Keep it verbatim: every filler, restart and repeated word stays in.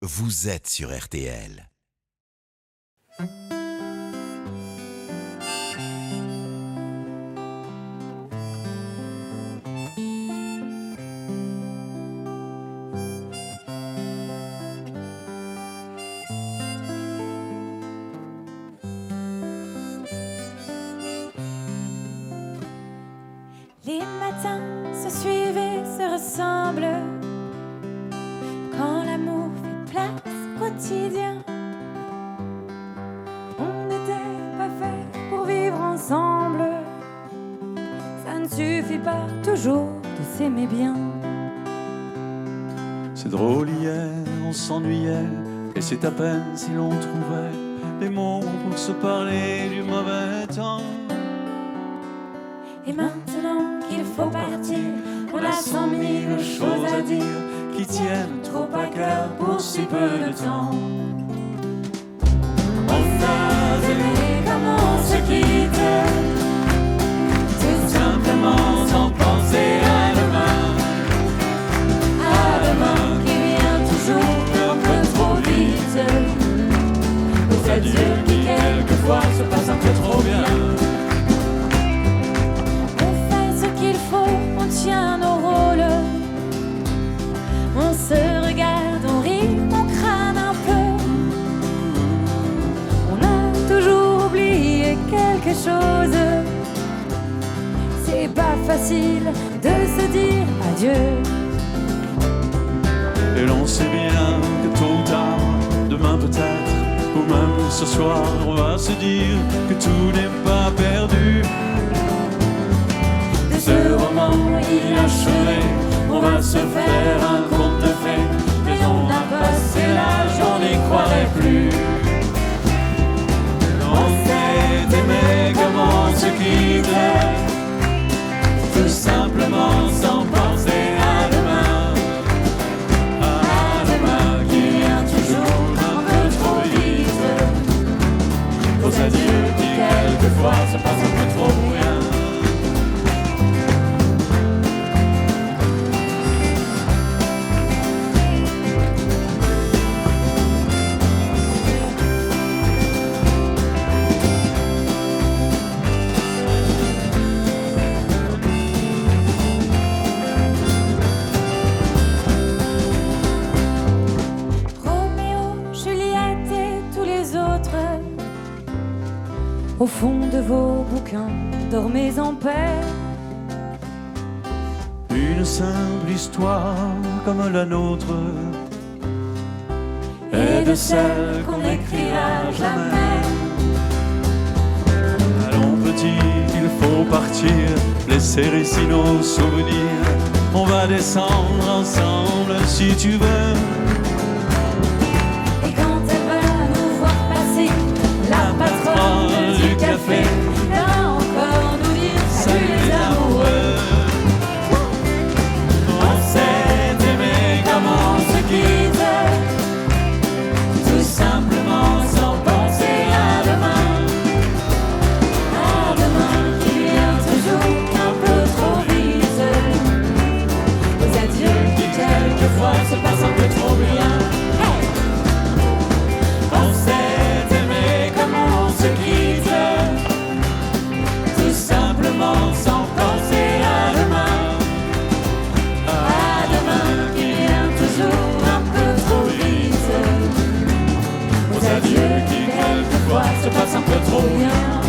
Vous êtes sur R T L. Les matins se suivent et se ressemblent quand l'amour fait place au quotidien. On n'était pas fait pour vivre ensemble. Ça ne suffit pas toujours de s'aimer bien. C'est drôle, hier on s'ennuyait, et c'est à peine si l'on trouvait les mots pour se parler du mauvais temps. Et maintenant qu'il faut partir, on a cent mille choses à dire qui tiennent trop à cœur pour si peu de temps. On s'est aimé comme on se quitte, tout simplement sans penser à demain. À demain qui vient toujours un peu trop vite. Aux adieux qui quelquefois se passent un peu trop bien. On tient nos rôles, on se regarde, on rit, on crâne un peu. On a toujours oublié quelque chose. C'est pas facile de se dire adieu. Et l'on sait bien que tôt ou tard, demain peut-être, ou même ce soir, on va se dire que tout n'est pas perdu. Ce roman inachevé, on va se faire un conte de fées, mais on a passé l'âge, on n'y croirait plus. On s'est aimé comme on se quitte, tout simplement sans penser à demain. À demain qui vient toujours un peu trop vite. Aux adieux qui quelquefois se passent un peu trop bien. Au fond de vos bouquins, dormez en paix. Une simple histoire comme la nôtre, et de celle qu'on n'écrira jamais. Allons petit, il faut partir, laisser ici nos souvenirs. On va descendre ensemble si tu veux. Et quand elle va nous voir passer, la patronne du café va encore nous dire salut les amoureux. On s'est aimé comme on se quitte, tout simplement sans penser à demain. À demain qui vient toujours un peu trop vite. Aux adieux qui quelquefois se passent un peu trop bien. Hey! On s'est aimé comme on se quitte, tout simplement sans penser à demain. À demain qui vient toujours un peu trop vite. Aux adieux qui quelquefois se passent un peu trop bien.